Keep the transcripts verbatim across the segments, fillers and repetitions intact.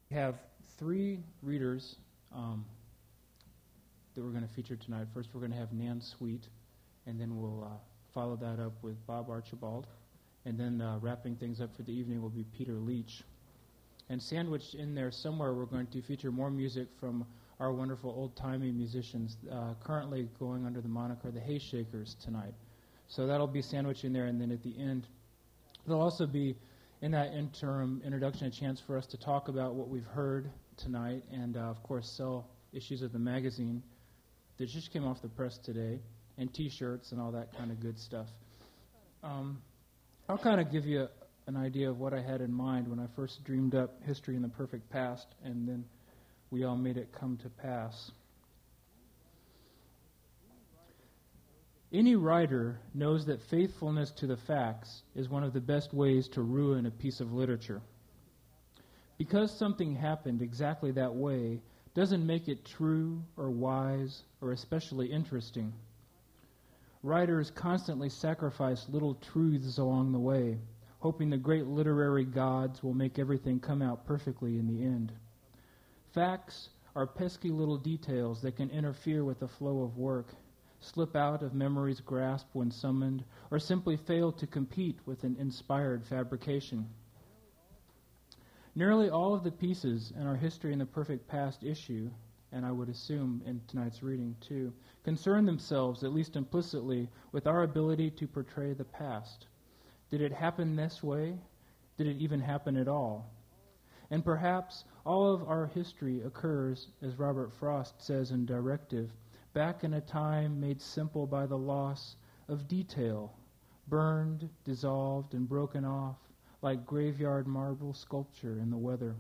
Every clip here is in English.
We have three readers um, that we're going to feature tonight. First, we're going to have Nan Sweet, and then we'll uh, follow that up with Bob Archibald. And then uh, wrapping things up for the evening will be Peter Leach. And sandwiched in there somewhere, we're going to feature more music from our wonderful old-timey musicians, uh, currently going under the moniker the Hayshakers tonight. So that'll be sandwiched in there, and then at the end, there'll also be, in that interim introduction, a chance for us to talk about what we've heard tonight, and uh, of course sell issues of the magazine that just came off the press today, and T-shirts and all that kind of good stuff. Um, I'll kind of give you a, an idea of what I had in mind when I first dreamed up History in the Perfect Past, and then we all made it come to pass. Any writer knows that faithfulness to the facts is one of the best ways to ruin a piece of literature. Because something happened exactly that way doesn't make it true or wise or especially interesting. Writers constantly sacrifice little truths along the way, hoping the great literary gods will make everything come out perfectly in the end. Facts are pesky little details that can interfere with the flow of work, slip out of memory's grasp when summoned, or simply fail to compete with an inspired fabrication. Nearly all of the pieces in our History in the Perfect Past issue, and I would assume in tonight's reading too, concern themselves, at least implicitly, with our ability to portray the past. Did it happen this way? Did it even happen at all? And perhaps all of our history occurs, as Robert Frost says in Directive, back in a time made simple by the loss of detail, burned, dissolved, and broken off, like graveyard marble sculpture in the weather.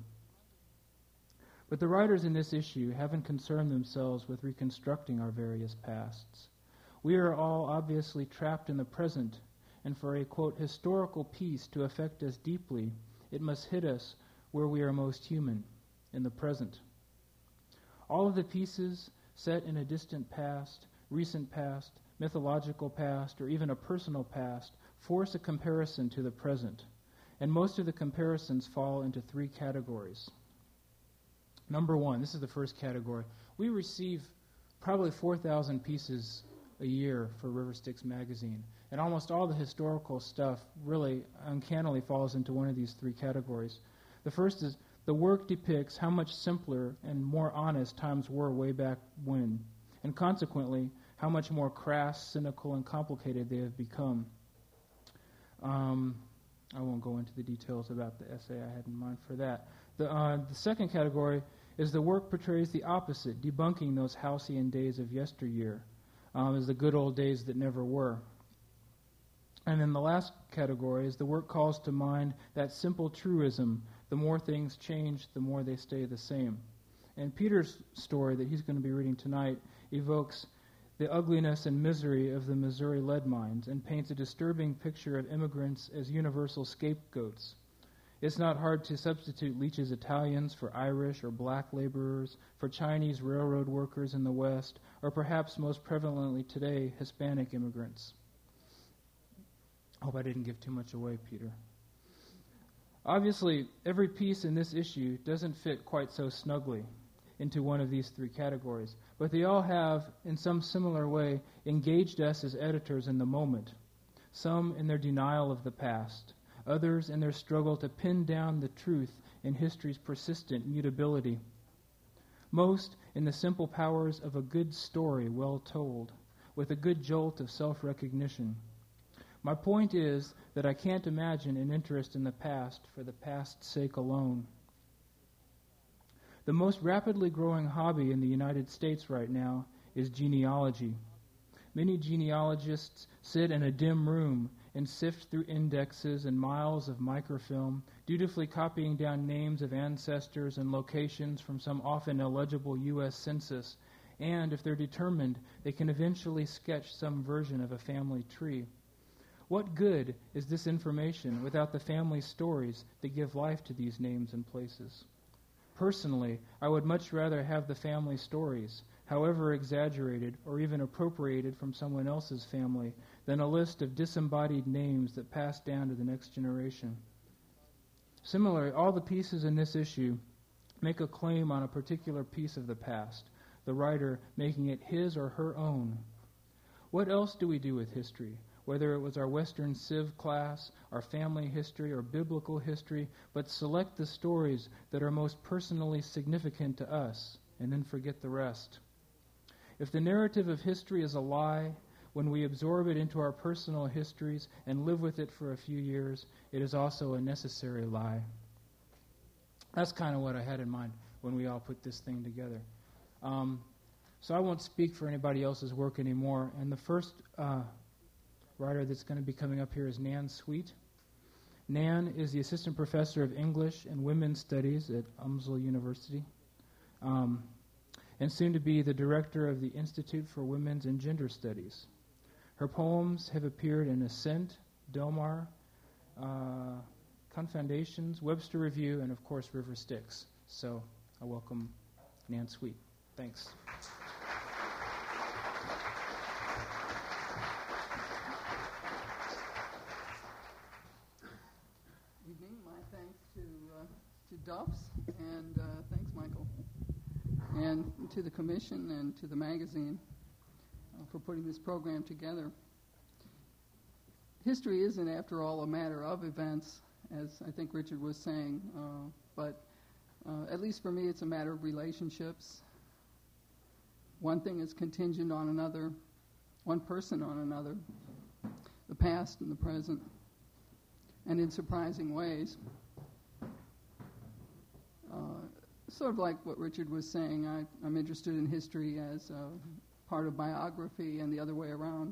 But the writers in this issue haven't concerned themselves with reconstructing our various pasts. We are all obviously trapped in the present, and for a, quote, historical piece to affect us deeply, it must hit us where we are most human, in the present. All of the pieces set in a distant past, recent past, mythological past, or even a personal past, force a comparison to the present. And most of the comparisons fall into three categories. Number one, this is the first category. We receive probably four thousand pieces a year for River Styx magazine. And almost all the historical stuff really uncannily falls into one of these three categories. The first is the work depicts how much simpler and more honest times were way back when, and consequently, how much more crass, cynical, and complicated they have become. Um, I won't go into the details about the essay I had in mind for that. The, uh, the second category is the work portrays the opposite, debunking those halcyon days of yesteryear, um, as the good old days that never were. And then the last category is the work calls to mind that simple truism, the more things change, the more they stay the same. And Peter's story that he's going to be reading tonight evokes the ugliness and misery of the Missouri lead mines and paints a disturbing picture of immigrants as universal scapegoats. It's not hard to substitute Leach's Italians for Irish or black laborers, for Chinese railroad workers in the West, or perhaps most prevalently today, Hispanic immigrants. I hope I didn't give too much away, Peter. Obviously, every piece in this issue doesn't fit quite so snugly into one of these three categories, but they all have, in some similar way, engaged us as editors in the moment, some in their denial of the past, others in their struggle to pin down the truth in history's persistent mutability, most in the simple powers of a good story well told, with a good jolt of self-recognition. My point is that I can't imagine an interest in the past for the past's sake alone. The most rapidly growing hobby in the United States right now is genealogy. Many genealogists sit in a dim room and sift through indexes and miles of microfilm, dutifully copying down names of ancestors and locations from some often illegible U S census, and, if they're determined, they can eventually sketch some version of a family tree. What good is this information without the family stories that give life to these names and places? Personally, I would much rather have the family stories, however exaggerated or even appropriated from someone else's family, than a list of disembodied names that pass down to the next generation. Similarly, all the pieces in this issue make a claim on a particular piece of the past, the writer making it his or her own. What else do we do with history? Whether it was our Western Civ class, our family history, or biblical history, but select the stories that are most personally significant to us, and then forget the rest. If the narrative of history is a lie, when we absorb it into our personal histories and live with it for a few years, it is also a necessary lie. That's kind of what I had in mind when we all put this thing together. Um, so I won't speak for anybody else's work anymore. And the first uh, writer that's going to be coming up here is Nan Sweet. Nan is the assistant professor of English and Women's Studies at UMSL University, um, and soon to be the director of the Institute for Women's and Gender Studies. Her poems have appeared in Ascent, Del Mar, uh, Confoundations, Webster Review, and of course River Styx. So I welcome Nan Sweet. Thanks. Evening. My thanks to uh, to Duff's, and uh, thanks, Michael, and to the commission and to the magazine uh, for putting this program together. History isn't, after all, a matter of events, as I think Richard was saying, uh, but uh, at least for me, it's a matter of relationships. One thing is contingent on another, one person on another, the past and the present, and in surprising ways. Uh, sort of like what Richard was saying, I, I'm interested in history as uh, part of biography and the other way around.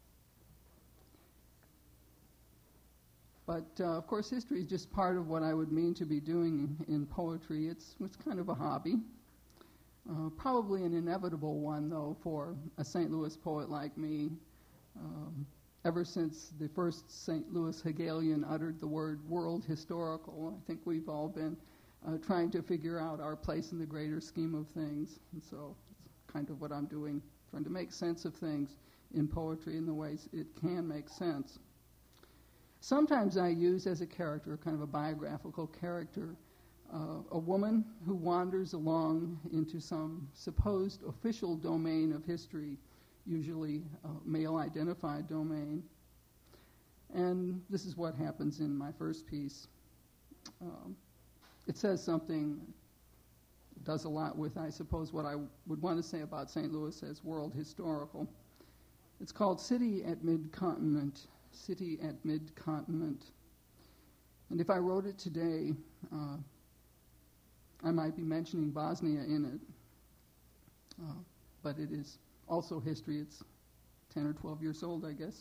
But, uh, of course, history is just part of what I would mean to be doing in, in poetry. It's, it's kind of a hobby. Uh, probably an inevitable one, though, for a Saint Louis poet like me. Um, ever since the first Saint Louis Hegelian uttered the word world historical, I think we've all been uh, trying to figure out our place in the greater scheme of things. And so it's kind of what I'm doing, trying to make sense of things in poetry in the ways it can make sense. Sometimes I use as a character, kind of a biographical character, uh, a woman who wanders along into some supposed official domain of history, usually a male-identified domain. And this is what happens in my first piece. Um, it says something, does a lot with, I suppose, what I would want to say about Saint Louis as world historical. It's called City at Mid-Continent. City at Mid-Continent. And if I wrote it today, uh, I might be mentioning Bosnia in it. Uh, but it is also history. It's ten or twelve years old, I guess.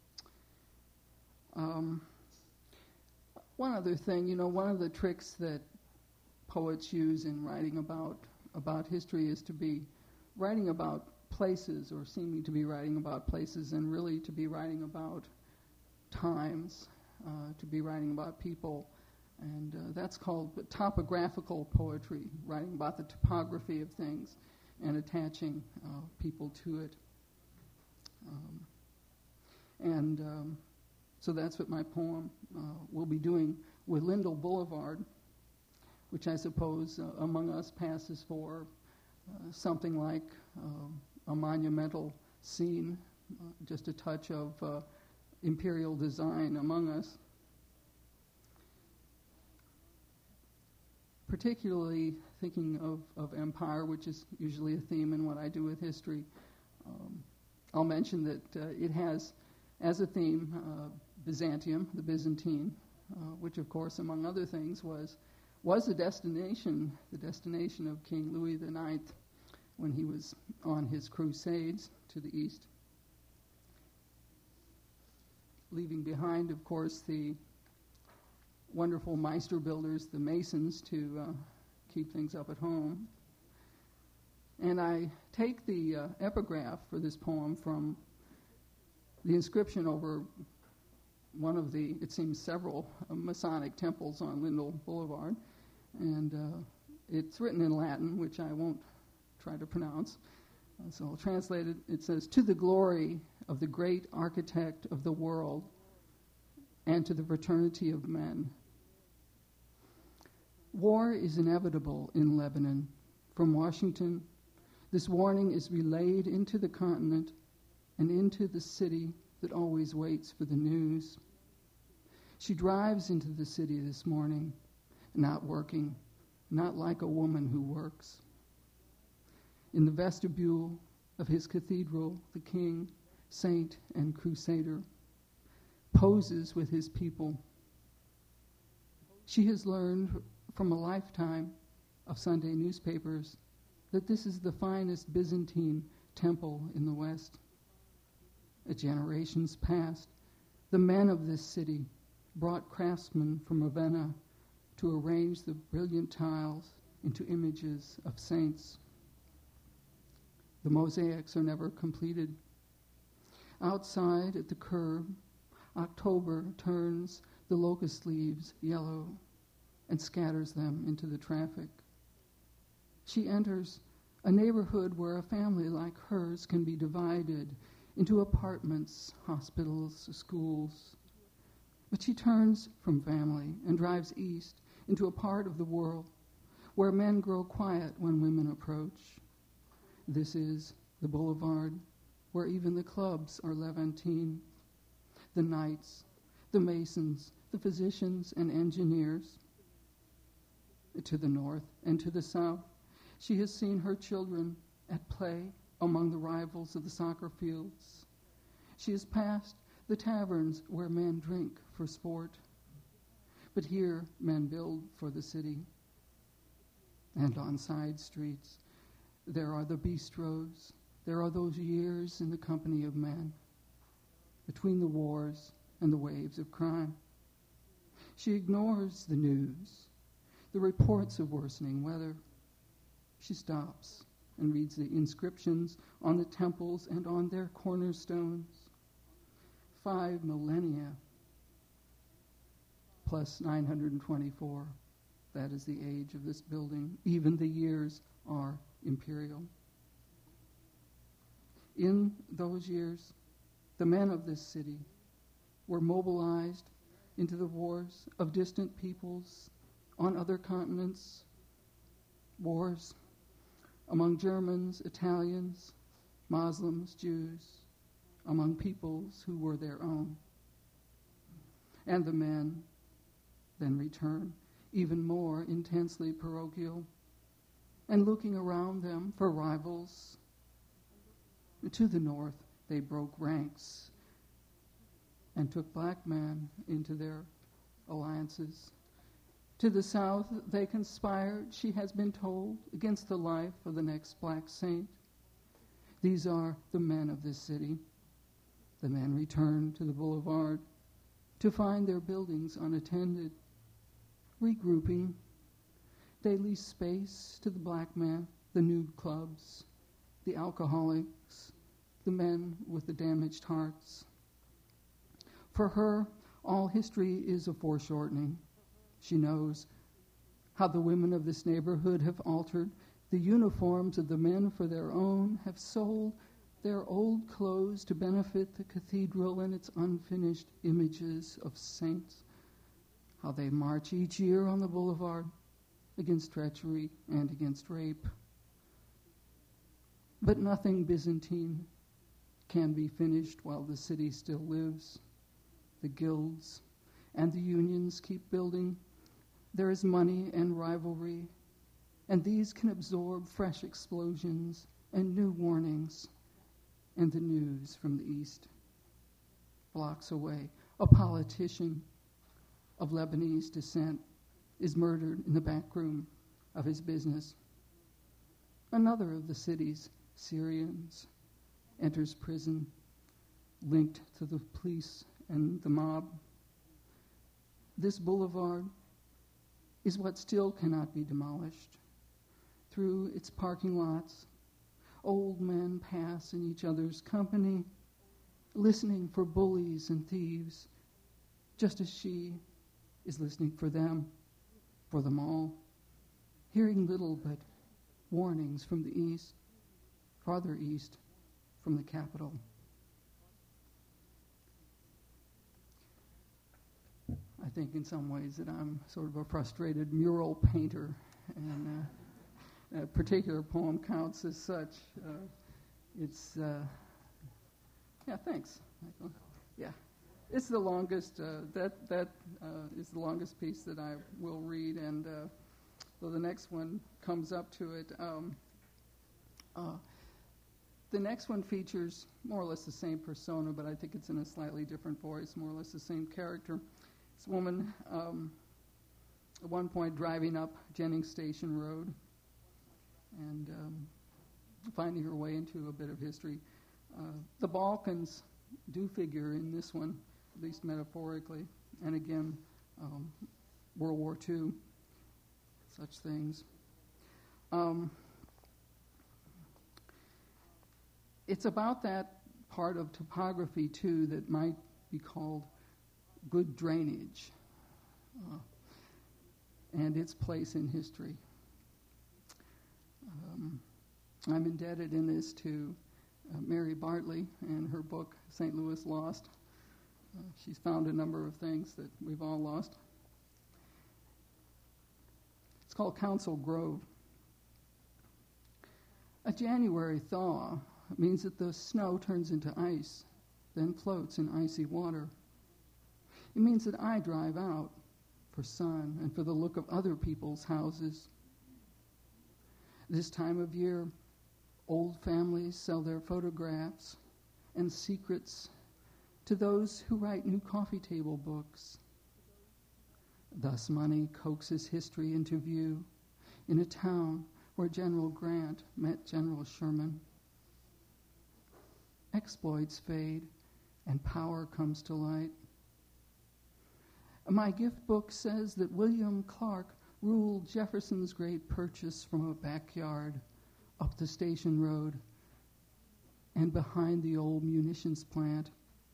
Um, one other thing, you know, one of the tricks that poets use in writing about, about history is to be writing about places, or seeming to be writing about places, and really to be writing about times, uh, to be writing about people, and uh, that's called topographical poetry, writing about the topography of things and attaching uh, people to it. Um, and um, so that's what my poem uh, will be doing with Lindell Boulevard, which I suppose uh, among us passes for uh, something like uh, a monumental scene, uh, just a touch of uh, imperial design among us. Particularly thinking of, of empire, which is usually a theme in what I do with history. Um, I'll mention that uh, it has, as a theme, uh, Byzantium, the Byzantine, uh, which of course, among other things, was was the destination, the destination of King Louis the Ninth when he was on his crusades to the east, leaving behind, of course, the wonderful Meister builders, the Masons, to uh, keep things up at home. And I take the uh, epigraph for this poem from the inscription over one of the, it seems, several uh, Masonic temples on Lindell Boulevard. And uh, it's written in Latin, which I won't try to pronounce. Uh, so I'll translate it. It says, "To the glory of the great architect of the world and to the fraternity of men. War is inevitable in Lebanon. From Washington, this warning is relayed into the continent and into the city that always waits for the news. She drives into the city this morning, not working, not like a woman who works. In the vestibule of his cathedral, the king, saint, and crusader poses with his people. She has learned from a lifetime of Sunday newspapers that this is the finest Byzantine temple in the West. At generations past, the men of this city brought craftsmen from Ravenna to arrange the brilliant tiles into images of saints. The mosaics are never completed. Outside at the curb, October turns the locust leaves yellow and scatters them into the traffic. She enters a neighborhood where a family like hers can be divided into apartments, hospitals, schools. But she turns from family and drives east into a part of the world where men grow quiet when women approach. This is the boulevard where even the clubs are Levantine. The knights, the masons, the physicians and engineers. To the north and to the south, she has seen her children at play among the rivals of the soccer fields. She has passed the taverns where men drink for sport. But here men build for the city. And on side streets, there are the bistros. There are those years in the company of men, between the wars and the waves of crime. She ignores the news, the reports of worsening weather. She stops and reads the inscriptions on the temples and on their cornerstones. Five millennia plus nine hundred twenty-four. That is the age of this building. Even the years are imperial. In those years, the men of this city were mobilized into the wars of distant peoples on other continents, wars among Germans, Italians, Muslims, Jews, among peoples who were their own. And the men then return, even more intensely parochial, and looking around them for rivals. To the north, they broke ranks and took black men into their alliances. To the south, they conspired, she has been told, against the life of the next black saint. These are the men of this city. The men return to the boulevard to find their buildings unattended. Regrouping, they lease space to the black men, the nude clubs, the alcoholics, the men with the damaged hearts. For her, all history is a foreshortening. She knows how the women of this neighborhood have altered the uniforms of the men for their own, have sold their old clothes to benefit the cathedral and its unfinished images of saints, how they march each year on the boulevard against treachery and against rape. But nothing Byzantine can be finished while the city still lives. The guilds and the unions keep building. There is money and rivalry, and these can absorb fresh explosions and new warnings. And the news from the east. Blocks away, a politician of Lebanese descent is murdered in the back room of his business. Another of the city's Syrians enters prison, linked to the police and the mob. This boulevard is what still cannot be demolished. Through its parking lots, old men pass in each other's company, listening for bullies and thieves, just as she is listening for them, for them all, hearing little but warnings from the east, farther east from the capital. I think in some ways that I'm sort of a frustrated mural painter, and uh, a particular poem counts as such. Uh, it's, uh, yeah, thanks, Michael. Yeah, it's the longest, uh, that, that uh, is the longest piece that I will read, and uh, so the next one comes up to it. Um, uh, the next one features more or less the same persona, but I think it's in a slightly different voice, more or less the same character. This woman, um, at one point driving up Jennings Station Road and um, finding her way into a bit of history. Uh, the Balkans do figure in this one, at least metaphorically, and again, um, World War Two, such things. Um, it's about that part of topography, too, that might be called good drainage, uh, and its place in history. Um, I'm indebted in this to uh, Mary Bartley and her book, Saint Louis Lost. Uh, she's found a number of things that we've all lost. It's called Council Grove. A January thaw means that the snow turns into ice, then floats in icy water. It means that I drive out for sun and for the look of other people's houses. This time of year, old families sell their photographs and secrets to those who write new coffee table books. Thus money coaxes history into view in a town where General Grant met General Sherman. Exploits fade and power comes to light. My gift book says that William Clark ruled Jefferson's great purchase from a backyard up the station road and behind the old munitions plant.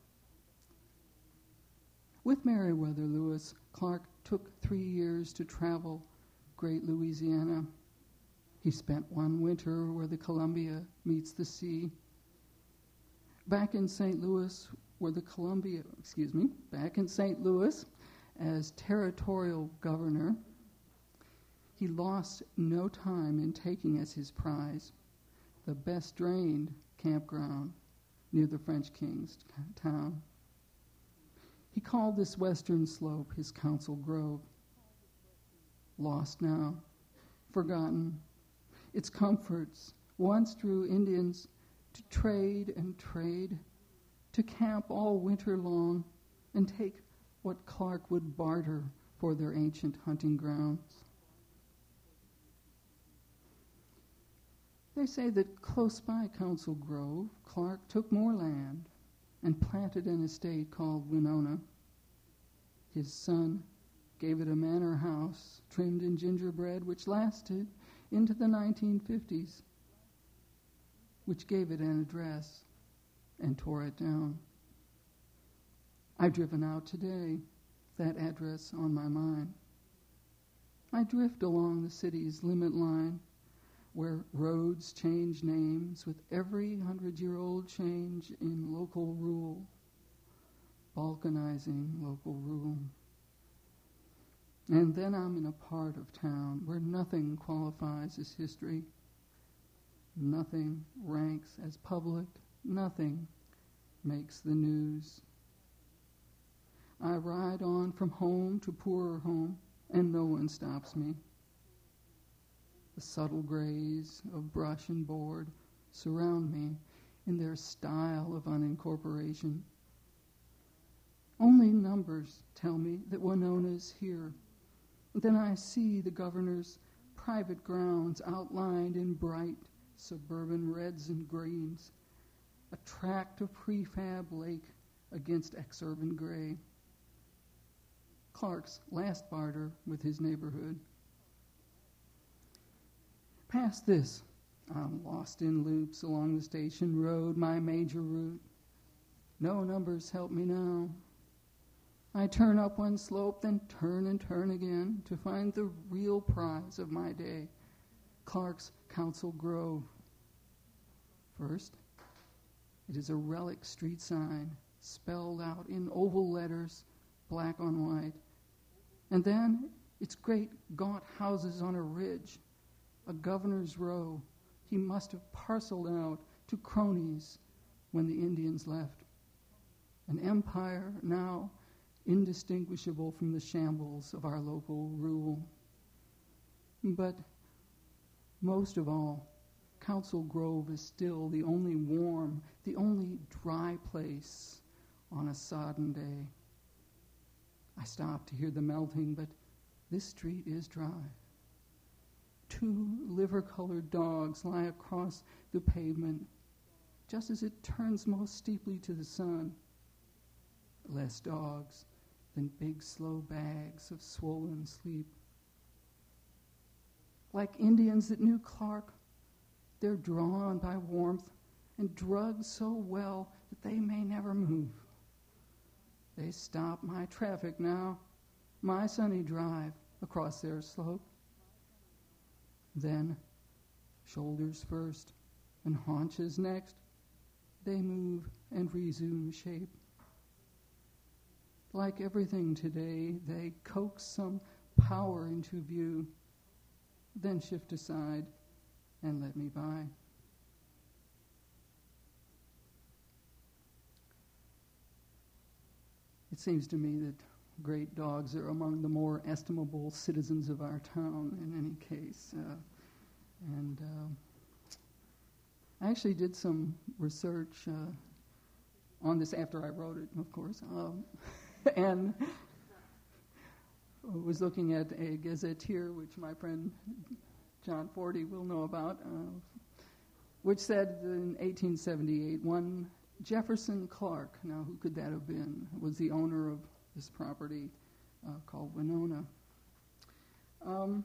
With Meriwether Lewis, Clark took three years to travel Great Louisiana. He spent one winter where the Columbia meets the sea. Back in Saint Louis, where the Columbia, excuse me, back in Saint Louis, as territorial governor, he lost no time in taking as his prize the best drained campground near the French King's town. He called this western slope his Council Grove. Lost now, forgotten, its comforts once drew Indians to trade and trade, to camp all winter long and take what Clark would barter for their ancient hunting grounds. They say that close by Council Grove, Clark took more land and planted an estate called Winona. His son gave it a manor house trimmed in gingerbread, which lasted into the nineteen fifties, which gave it an address and tore it down. I've driven out today, that address on my mind. I drift along the city's limit line, where roads change names with every hundred-year-old change in local rule, balkanizing local rule. And then I'm in a part of town where nothing qualifies as history, nothing ranks as public, nothing makes the news. I ride on from home to poorer home, and no one stops me. The subtle grays of brush and board surround me in their style of unincorporation. Only numbers tell me that Winona's here. Then I see the governor's private grounds outlined in bright suburban reds and greens, a tract of prefab lake against exurban gray. Clark's last barter with his neighborhood. Past this, I'm lost in loops along the station road, my major route. No numbers help me now. I turn up one slope, then turn and turn again to find the real prize of my day, Clark's Council Grove. First, it is a relic street sign spelled out in oval letters, black on white, And then its great gaunt houses on a ridge, a governor's row he must have parceled out to cronies when the Indians left. An empire now indistinguishable from the shambles of our local rule. But most of all, Council Grove is still the only warm, the only dry place on a sodden day. I stop to hear the melting, but this street is dry. Two liver-colored dogs lie across the pavement, just as it turns most steeply to the sun. Less dogs than big, slow bags of swollen sleep. Like Indians that knew Clark, they're drawn by warmth and drugged so well that they may never move. They stop my traffic now, my sunny drive across their slope. Then, shoulders first and haunches next, they move and resume shape. Like everything today, they coax some power into view, then shift aside and let me by. It seems to me that great dogs are among the more estimable citizens of our town in any case. Uh, and uh, I actually did some research uh, on this after I wrote it, of course, um, and was looking at a gazetteer, which my friend John Forty will know about, uh, which said in eighteen seventy-eight, one Jefferson Clark, now who could that have been, was the owner of this property uh, called Winona. Um,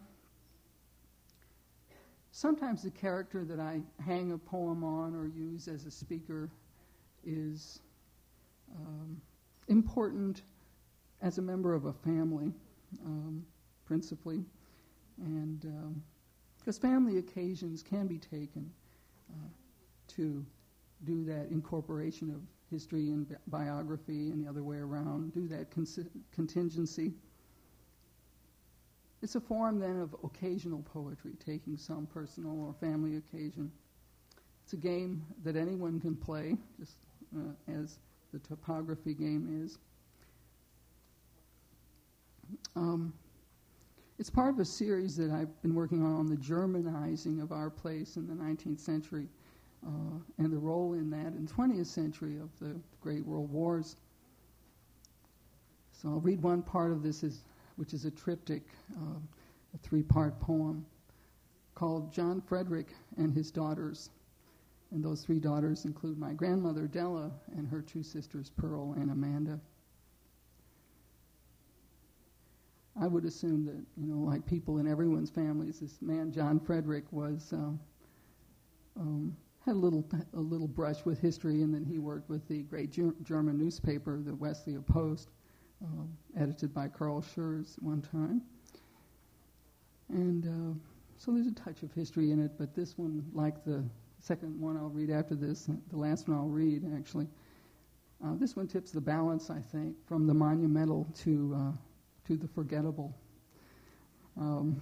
sometimes the character that I hang a poem on or use as a speaker is um, important as a member of a family, um, principally, and because um, family occasions can be taken uh, to do that incorporation of history and bi- biography and the other way around, do that consi- contingency. It's a form then of occasional poetry, taking some personal or family occasion. It's a game that anyone can play, just uh, as the topography game is. Um, it's part of a series that I've been working on on the Germanizing of our place in the nineteenth century. Uh, and the role in that in the twentieth century of the Great World Wars. So I'll read one part of this, is, which is a triptych, uh, a three-part poem called John Frederick and His Daughters. And those three daughters include my grandmother, Della, and her two sisters, Pearl and Amanda. I would assume that, you know, like people in everyone's families, this man, John Frederick, was... Um, um, had a little a little brush with history, and then he worked with the great ger- German newspaper, the Westlia Post, uh, edited by Karl Schurz one time. And uh, so there's a touch of history in it, but this one, like the second one I'll read after this, the last one I'll read, actually, uh, this one tips the balance, I think, from the monumental to, uh, to the forgettable. Um,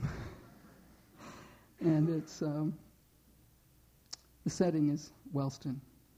and it's... Um, The setting is Wellston.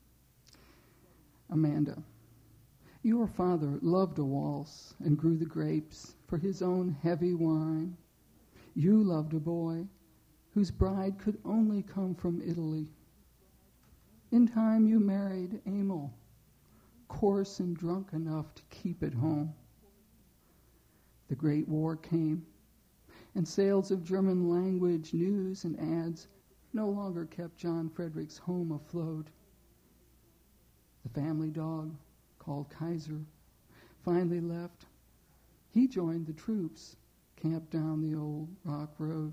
Amanda, your father loved a waltz and grew the grapes for his own heavy wine. You loved a boy whose bride could only come from Italy. In time you married Emil, coarse and drunk enough to keep at home. The Great War came, and sales of German language, news, and ads no longer kept John Frederick's home afloat. The family dog, called Kaiser, finally left. He joined the troops, camped down the old rock road.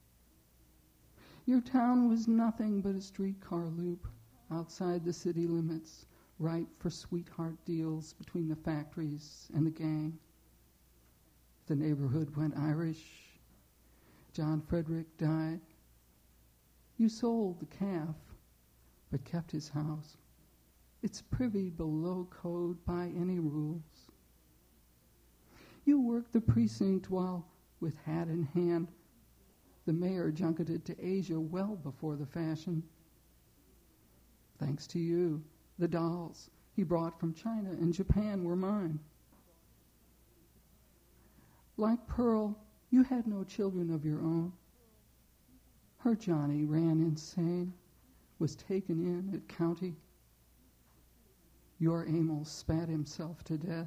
Your town was nothing but a streetcar loop outside the city limits, ripe for sweetheart deals between the factories and the gang. The neighborhood went Irish. John Frederick died. You sold the calf, but kept his house. It's privy below code by any rules. You worked the precinct while, with hat in hand, the mayor junketed to Asia well before the fashion. Thanks to you, the dolls he brought from China and Japan were mine. Like Pearl, you had no children of your own. Her Johnny ran insane, was taken in at county. Your Emil spat himself to death.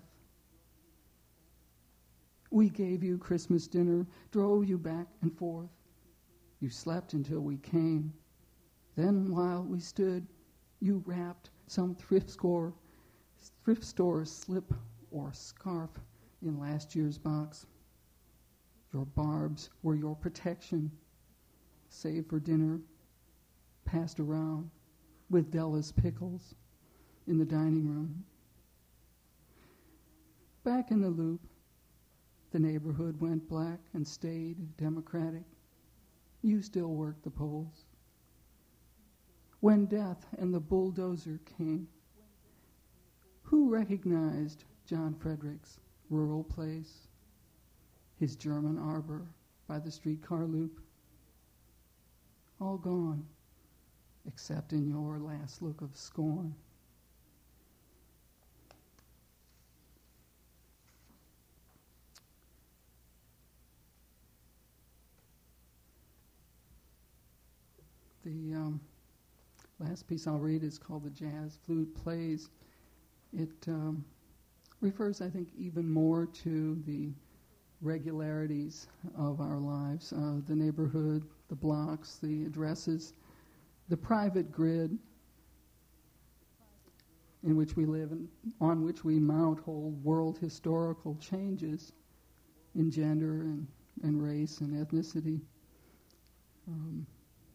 We gave you Christmas dinner, drove you back and forth. You slept until we came. Then while we stood, you wrapped some thrift store, thrift store slip or scarf in last year's box. Your barbs were your protection, saved for dinner, passed around with Della's pickles in the dining room. Back in the loop, the neighborhood went black and stayed democratic. You still worked the polls. When death and the bulldozer came, who recognized John Frederick's rural place, his German arbor by the streetcar loop? All gone, except in your last look of scorn. The um, last piece I'll read is called The Jazz Flute Plays. It um, refers, I think, even more to the regularities of our lives, uh, the neighborhood, the blocks, the addresses, the private grid in which we live and on which we mount whole world historical changes in gender and, and race and ethnicity. Um,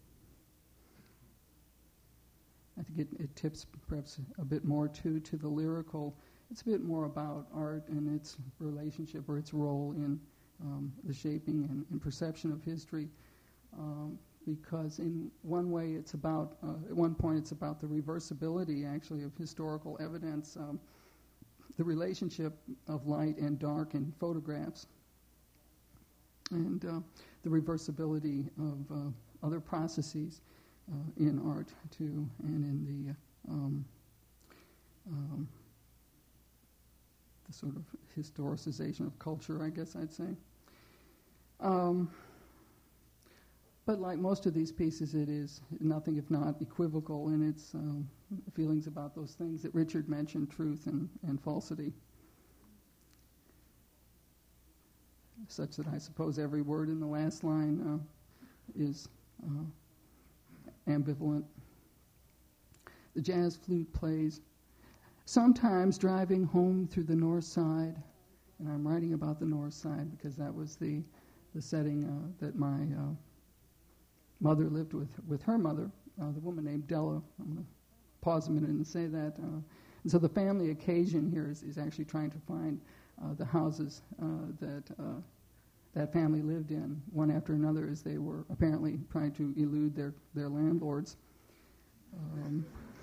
I think it, it tips perhaps a bit more too to the lyrical. It's a bit more about art and its relationship or its role in um, the shaping and, and perception of history. Um, because in one way it's about, uh, at one point it's about the reversibility actually of historical evidence, um, the relationship of light and dark in photographs, and uh, the reversibility of uh, other processes Uh, in art, too, and in the um, um, the sort of historicization of culture, I guess I'd say. Um, but like most of these pieces, it is nothing if not equivocal in its um, feelings about those things that Richard mentioned, truth and, and falsity. Such that I suppose every word in the last line uh, is uh, ambivalent. The jazz flute plays, sometimes driving home through the north side, and I'm writing about the north side because that was the the setting uh, that my uh, mother lived with, with her mother, uh, the woman named Della. I'm going to pause a minute and say that. Uh, and so the family occasion here is, is actually trying to find uh, the houses uh, that uh, that family lived in, one after another, as they were apparently trying to elude their, their landlords. Um,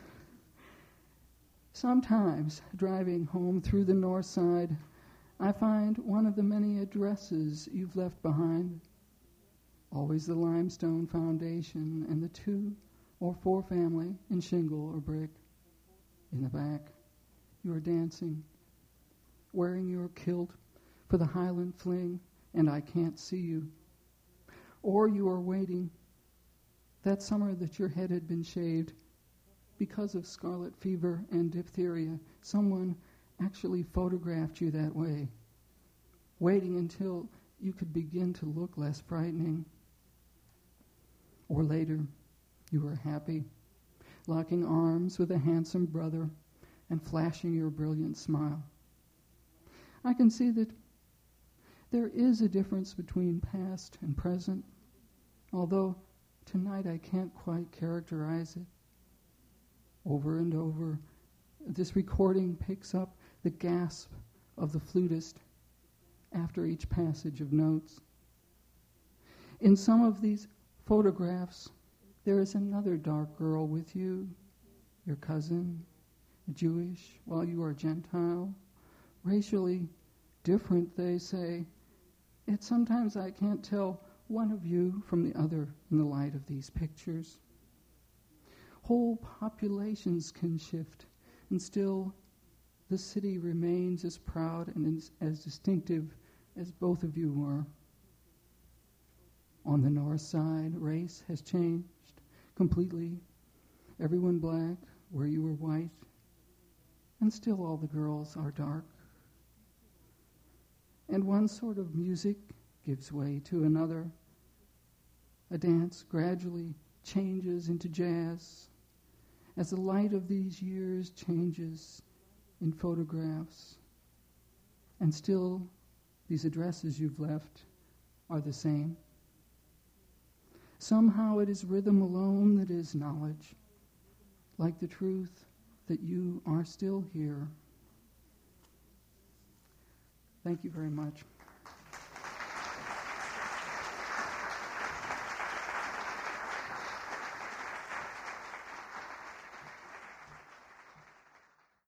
sometimes, driving home through the north side, I find one of the many addresses you've left behind. Always the limestone foundation and the two or four family in shingle or brick. In the back, you are dancing, wearing your kilt for the Highland fling, and I can't see you. Or you are waiting that summer that your head had been shaved because of scarlet fever and diphtheria. Someone actually photographed you that way, waiting until you could begin to look less frightening. Or later, you were happy, locking arms with a handsome brother and flashing your brilliant smile. I can see that there is a difference between past and present, although tonight I can't quite characterize it. Over and over, this recording picks up the gasp of the flutist after each passage of notes. In some of these photographs, there is another dark girl with you, your cousin, Jewish, while you are Gentile, racially different, they say. Yet sometimes I can't tell one of you from the other in the light of these pictures. Whole populations can shift, and still the city remains as proud and as, as distinctive as both of you were. On the north side, race has changed completely. Everyone black, where you were white, and still all the girls are dark. And one sort of music gives way to another. A dance gradually changes into jazz as the light of these years changes in photographs. And still, these addresses you've left are the same. Somehow it is rhythm alone that is knowledge, like the truth that you are still here. Thank you very much.